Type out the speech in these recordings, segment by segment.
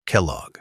Kellogg.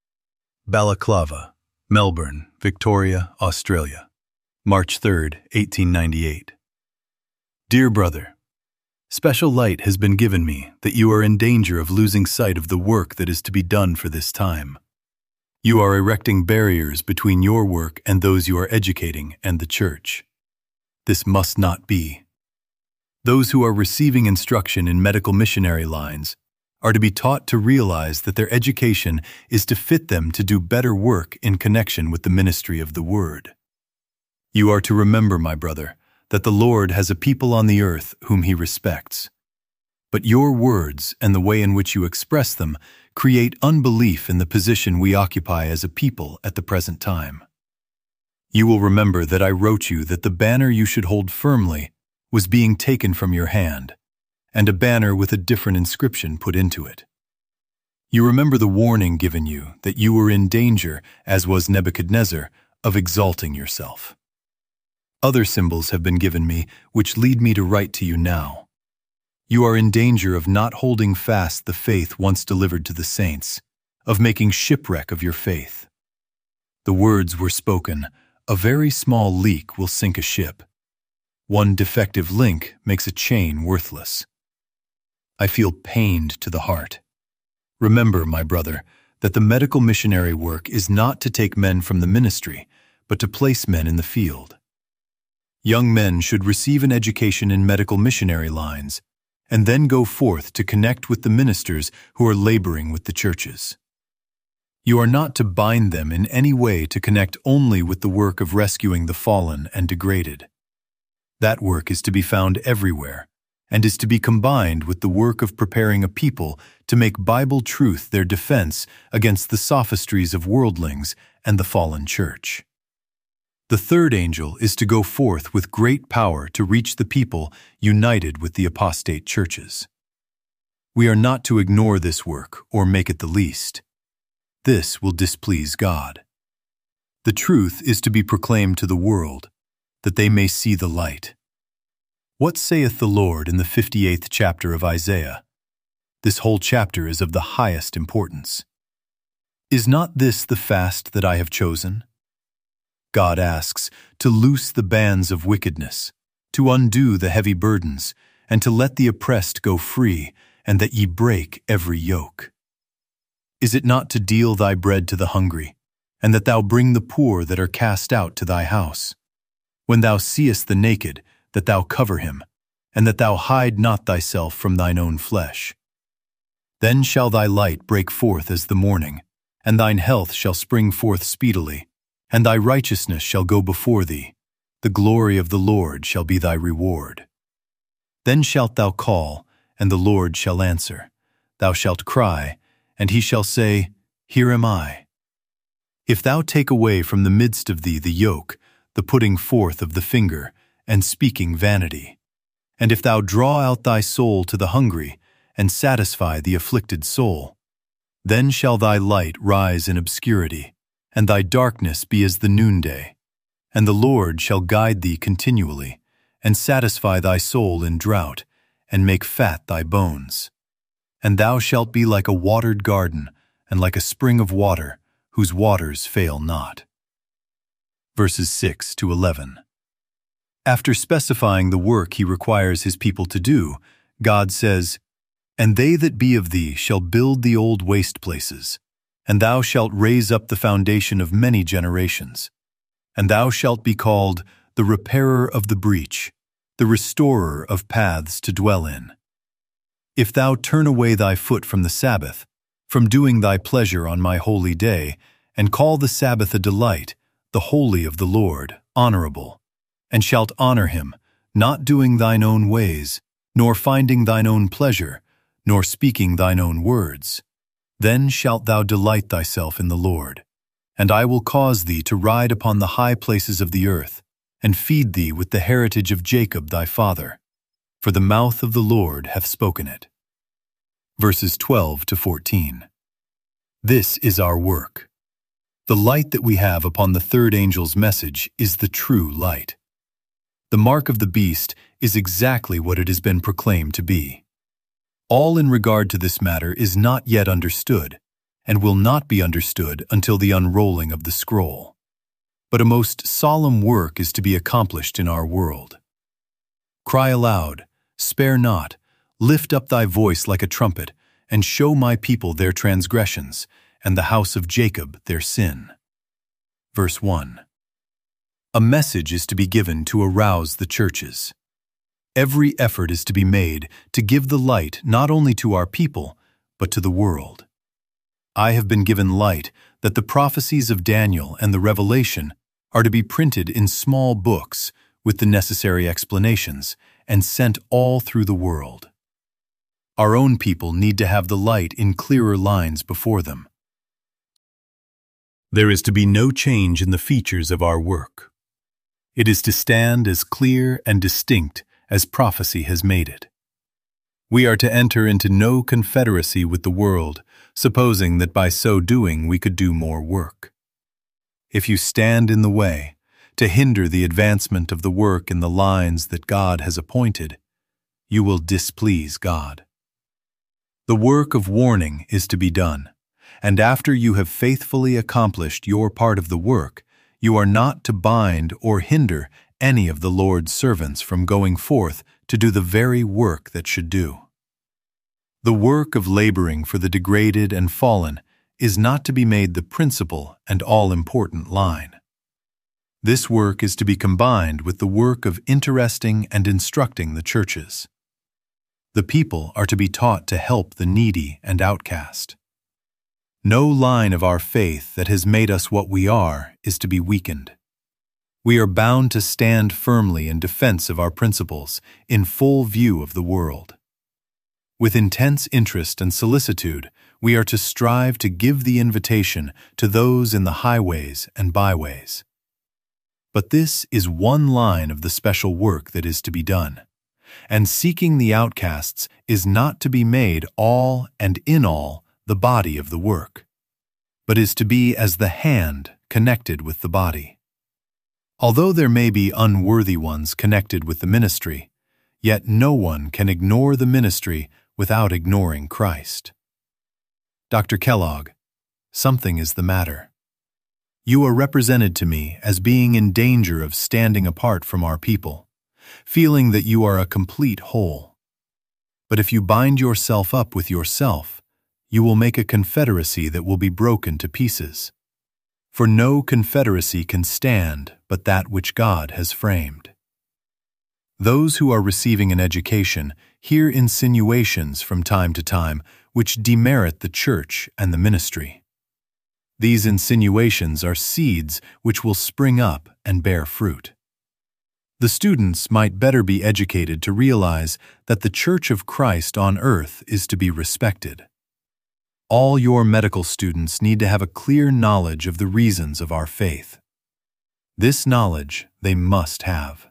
Balaclava, Melbourne, Victoria, Australia, March 3, 1898. Dear brother, special light has been given me that you are in danger of losing sight of the work that is to be done for this time. You are erecting barriers between your work and those you are educating and the church. This must not be. Those who are receiving instruction in medical missionary lines are to be taught to realize that their education is to fit them to do better work in connection with the ministry of the Word. You are to remember, my brother, that the Lord has a people on the earth whom He respects. But your words and the way in which you express them create unbelief in the position we occupy as a people at the present time. You will remember that I wrote you that the banner you should hold firmly was being taken from your hand, and a banner with a different inscription put into it. You remember the warning given you that you were in danger, as was Nebuchadnezzar, of exalting yourself. Other symbols have been given me which lead me to write to you now. You are in danger of not holding fast the faith once delivered to the saints, of making shipwreck of your faith. The words were spoken, "A very small leak will sink a ship. One defective link makes a chain worthless." I feel pained to the heart. Remember, my brother, that the medical missionary work is not to take men from the ministry, but to place men in the field. Young men should receive an education in medical missionary lines, and then go forth to connect with the ministers who are laboring with the churches. You are not to bind them in any way to connect only with the work of rescuing the fallen and degraded. That work is to be found everywhere, and is to be combined with the work of preparing a people to make Bible truth their defense against the sophistries of worldlings and the fallen church. The third angel is to go forth with great power to reach the people united with the apostate churches. We are not to ignore this work or make it the least. This will displease God. The truth is to be proclaimed to the world, that they may see the light. What saith the Lord in the 58th chapter of Isaiah? This whole chapter is of the highest importance. Is not this the fast that I have chosen? God asks to loose the bands of wickedness, to undo the heavy burdens, and to let the oppressed go free, and that ye break every yoke. Is it not to deal thy bread to the hungry, and that thou bring the poor that are cast out to thy house? When thou seest the naked, that thou cover him, and that thou hide not thyself from thine own flesh. Then shall thy light break forth as the morning, and thine health shall spring forth speedily, and thy righteousness shall go before thee. The glory of the Lord shall be thy reward. Then shalt thou call, and the Lord shall answer. Thou shalt cry, and he shall say, Here am I. If thou take away from the midst of thee the yoke, the putting forth of the finger, and speaking vanity, and if thou draw out thy soul to the hungry, and satisfy the afflicted soul, then shall thy light rise in obscurity, and thy darkness be as the noonday. And the Lord shall guide thee continually, and satisfy thy soul in drought, and make fat thy bones. And thou shalt be like a watered garden, and like a spring of water, whose waters fail not. Verses 6 to 11. After specifying the work He requires His people to do, God says, And they that be of thee shall build the old waste places, and thou shalt raise up the foundation of many generations. And thou shalt be called the repairer of the breach, the restorer of paths to dwell in. If thou turn away thy foot from the Sabbath, from doing thy pleasure on my holy day, and call the Sabbath a delight, the holy of the Lord, honorable, and shalt honor him, not doing thine own ways, nor finding thine own pleasure, nor speaking thine own words, then shalt thou delight thyself in the Lord. And I will cause thee to ride upon the high places of the earth, and feed thee with the heritage of Jacob thy father. For the mouth of the Lord hath spoken it. Verses 12 to 14. This is our work. The light that we have upon the third angel's message is the true light. The mark of the beast is exactly what it has been proclaimed to be. All in regard to this matter is not yet understood, and will not be understood until the unrolling of the scroll. But a most solemn work is to be accomplished in our world. Cry aloud, spare not, lift up thy voice like a trumpet, and show my people their transgressions, and the house of Jacob their sin. Verse 1. A message is to be given to arouse the churches. Every effort is to be made to give the light not only to our people, but to the world. I have been given light that the prophecies of Daniel and the Revelation are to be printed in small books with the necessary explanations and sent all through the world. Our own people need to have the light in clearer lines before them. There is to be no change in the features of our work. It is to stand as clear and distinct as prophecy has made it. We are to enter into no confederacy with the world, supposing that by so doing we could do more work. If you stand in the way, to hinder the advancement of the work in the lines that God has appointed, you will displease God. The work of warning is to be done, and after you have faithfully accomplished your part of the work, you are not to bind or hinder any of the Lord's servants from going forth to do the very work that should do. The work of laboring for the degraded and fallen is not to be made the principal and all-important line. This work is to be combined with the work of interesting and instructing the churches. The people are to be taught to help the needy and outcast. No line of our faith that has made us what we are is to be weakened. We are bound to stand firmly in defense of our principles in full view of the world. With intense interest and solicitude, we are to strive to give the invitation to those in the highways and byways. But this is one line of the special work that is to be done, and seeking the outcasts is not to be made all and in all the body of the work, but is to be as the hand connected with the body. Although there may be unworthy ones connected with the ministry, yet no one can ignore the ministry without ignoring Christ. Dr. Kellogg, something is the matter. You are represented to me as being in danger of standing apart from our people, feeling that you are a complete whole. But if you bind yourself up with yourself, you will make a confederacy that will be broken to pieces. For no confederacy can stand but that which God has framed. Those who are receiving an education hear insinuations from time to time which demerit the church and the ministry. These insinuations are seeds which will spring up and bear fruit. The students might better be educated to realize that the Church of Christ on earth is to be respected. All your medical students need to have a clear knowledge of the reasons of our faith. This knowledge they must have.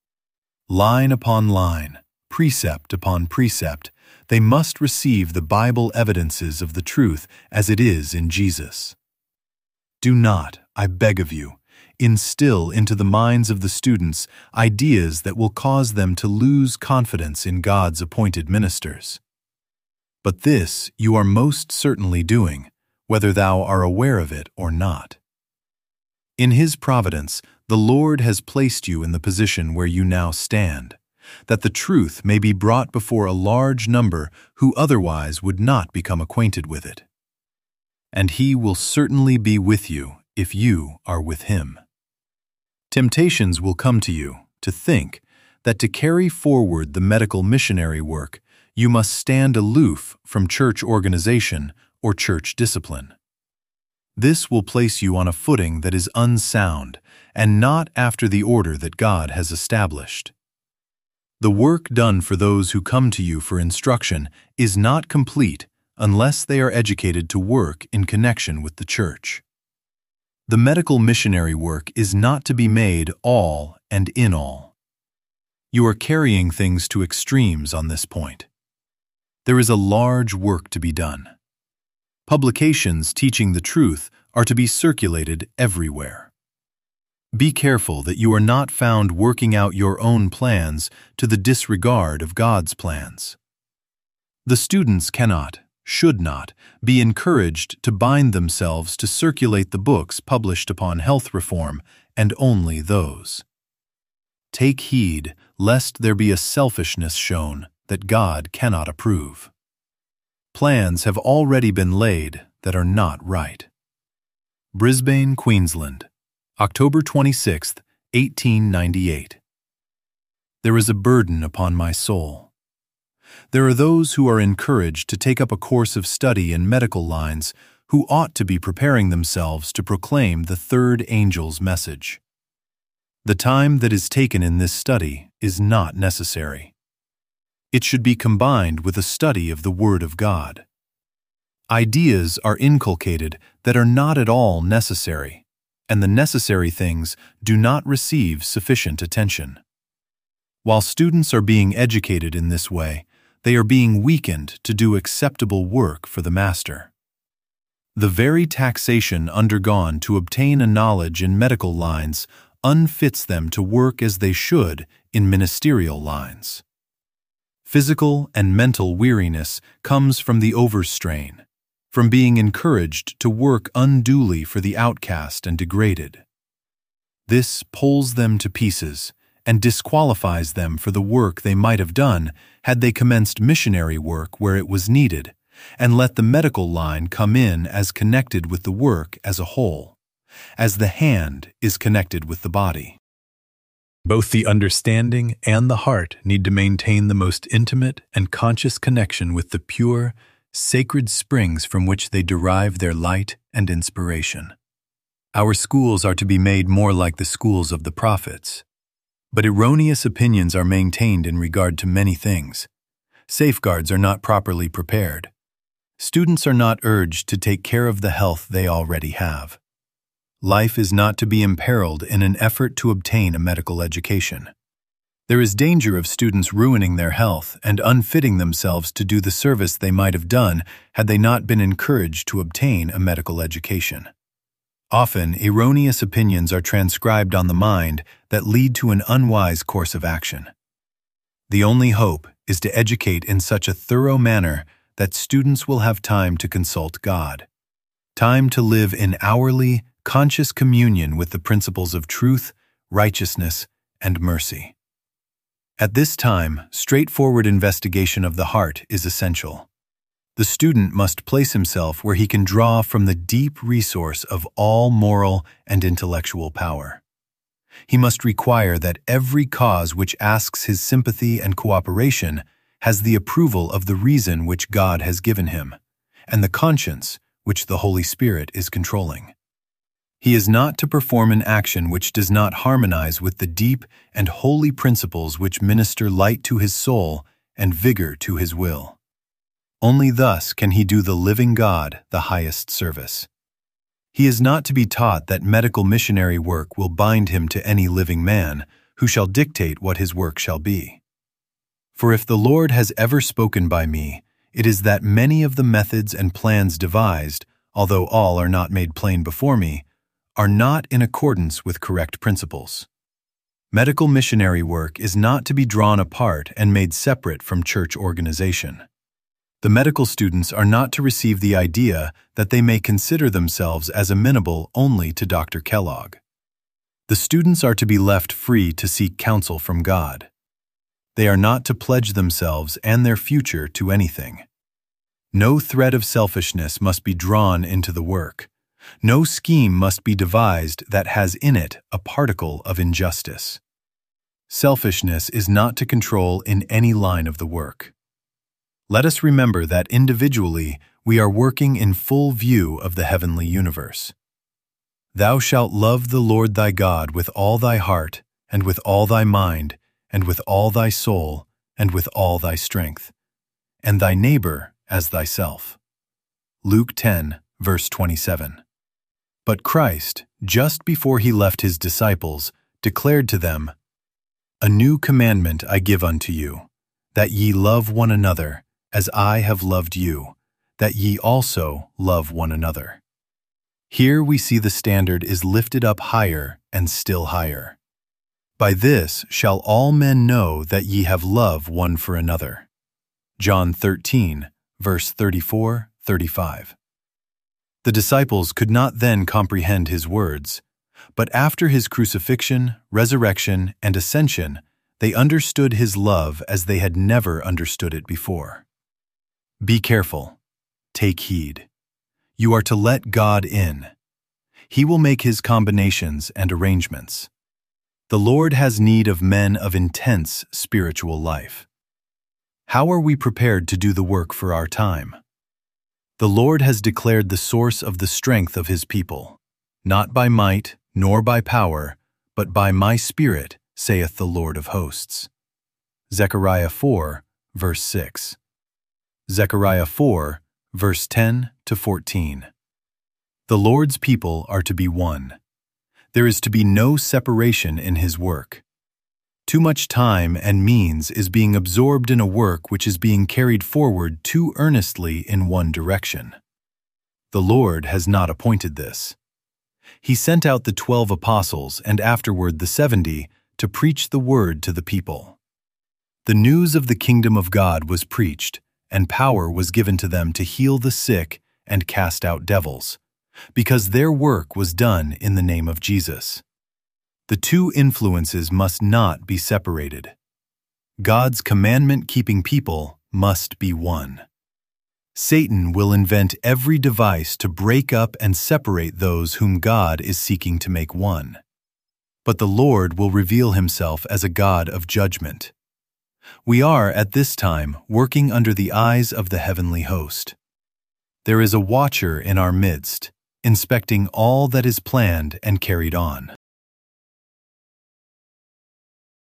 Line upon line, precept upon precept, they must receive the Bible evidences of the truth as it is in Jesus. Do not, I beg of you, instill into the minds of the students ideas that will cause them to lose confidence in God's appointed ministers. But this you are most certainly doing, whether thou are aware of it or not. In His providence, the Lord has placed you in the position where you now stand, that the truth may be brought before a large number who otherwise would not become acquainted with it. And He will certainly be with you if you are with Him. Temptations will come to you to think that to carry forward the medical missionary work, you must stand aloof from church organization or church discipline. This will place you on a footing that is unsound and not after the order that God has established. The work done for those who come to you for instruction is not complete unless they are educated to work in connection with the church. The medical missionary work is not to be made all and in all. You are carrying things to extremes on this point. There is a large work to be done. Publications teaching the truth are to be circulated everywhere. Be careful that you are not found working out your own plans to the disregard of God's plans. The students cannot, should not, be encouraged to bind themselves to circulate the books published upon health reform, and only those. Take heed, lest there be a selfishness shown that God cannot approve. Plans have already been laid that are not right. Brisbane, Queensland, October 26, 1898. There is a burden upon my soul. There are those who are encouraged to take up a course of study in medical lines who ought to be preparing themselves to proclaim the third angel's message. The time that is taken in this study is not necessary. It should be combined with a study of the Word of God. Ideas are inculcated that are not at all necessary, and the necessary things do not receive sufficient attention. While students are being educated in this way, they are being weakened to do acceptable work for the Master. The very taxation undergone to obtain a knowledge in medical lines unfits them to work as they should in ministerial lines. Physical and mental weariness comes from the overstrain, from being encouraged to work unduly for the outcast and degraded. This pulls them to pieces and disqualifies them for the work they might have done had they commenced missionary work where it was needed, and let the medical line come in as connected with the work as a whole, as the hand is connected with the body. Both the understanding and the heart need to maintain the most intimate and conscious connection with the pure, sacred springs from which they derive their light and inspiration. Our schools are to be made more like the schools of the prophets. But erroneous opinions are maintained in regard to many things. Safeguards are not properly prepared. Students are not urged to take care of the health they already have. Life is not to be imperiled in an effort to obtain a medical education. There is danger of students ruining their health and unfitting themselves to do the service they might have done had they not been encouraged to obtain a medical education. Often, erroneous opinions are transcribed on the mind that lead to an unwise course of action. The only hope is to educate in such a thorough manner that students will have time to consult God, time to live in hourly, conscious communion with the principles of truth, righteousness, and mercy. At this time, straightforward investigation of the heart is essential. The student must place himself where he can draw from the deep resource of all moral and intellectual power. He must require that every cause which asks his sympathy and cooperation has the approval of the reason which God has given him, and the conscience which the Holy Spirit is controlling. He is not to perform an action which does not harmonize with the deep and holy principles which minister light to his soul and vigor to his will. Only thus can he do the living God the highest service. He is not to be taught that medical missionary work will bind him to any living man who shall dictate what his work shall be. For if the Lord has ever spoken by me, it is that many of the methods and plans devised, although all are not made plain before me, are not in accordance with correct principles. Medical missionary work is not to be drawn apart and made separate from church organization. The medical students are not to receive the idea that they may consider themselves as amenable only to Dr. Kellogg. The students are to be left free to seek counsel from God. They are not to pledge themselves and their future to anything. No thread of selfishness must be drawn into the work. No scheme must be devised that has in it a particle of injustice. Selfishness is not to control in any line of the work. Let us remember that individually we are working in full view of the heavenly universe. Thou shalt love the Lord thy God with all thy heart, and with all thy mind, and with all thy soul, and with all thy strength, and thy neighbor as thyself. Luke 10, verse 27. But Christ, just before he left his disciples, declared to them, A new commandment I give unto you, that ye love one another, as I have loved you, that ye also love one another. Here we see the standard is lifted up higher and still higher. By this shall all men know that ye have love one for another. John 13, verse 34-35. The disciples could not then comprehend his words, but after his crucifixion, resurrection, and ascension, they understood his love as they had never understood it before. Be careful. Take heed. You are to let God in. He will make his combinations and arrangements. The Lord has need of men of intense spiritual life. How are we prepared to do the work for our time? The Lord has declared the source of the strength of his people, not by might nor by power, but by my Spirit, saith the Lord of hosts. Zechariah 4, verse 6. Zechariah 4, verse 10-14. The Lord's people are to be one. There is to be no separation in his work. Too much time and means is being absorbed in a work which is being carried forward too earnestly in one direction. The Lord has not appointed this. He sent out the 12 apostles and afterward the 70 to preach the word to the people. The news of the kingdom of God was preached, and power was given to them to heal the sick and cast out devils, because their work was done in the name of Jesus. The two influences must not be separated. God's commandment-keeping people must be one. Satan will invent every device to break up and separate those whom God is seeking to make one. But the Lord will reveal himself as a God of judgment. We are, at this time, working under the eyes of the heavenly host. There is a watcher in our midst, inspecting all that is planned and carried on.